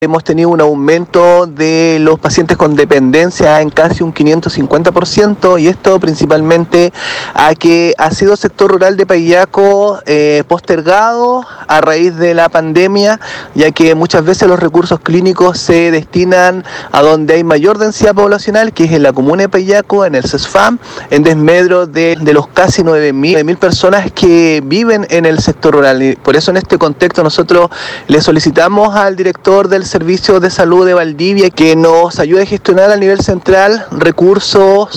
Hemos tenido un aumento de los pacientes con dependencia en casi un 550%, y esto principalmente a que ha sido el sector rural de Payaco postergado a raíz de la pandemia, ya que muchas veces los recursos clínicos se destinan a donde hay mayor densidad poblacional, que es en la comuna de Payaco, en el CESFAM, en desmedro de los casi 9.000 personas que viven en el sector rural. Y por eso en este contexto nosotros le solicitamos al director del Servicio de Salud de Valdivia que nos ayude a gestionar a nivel central recursos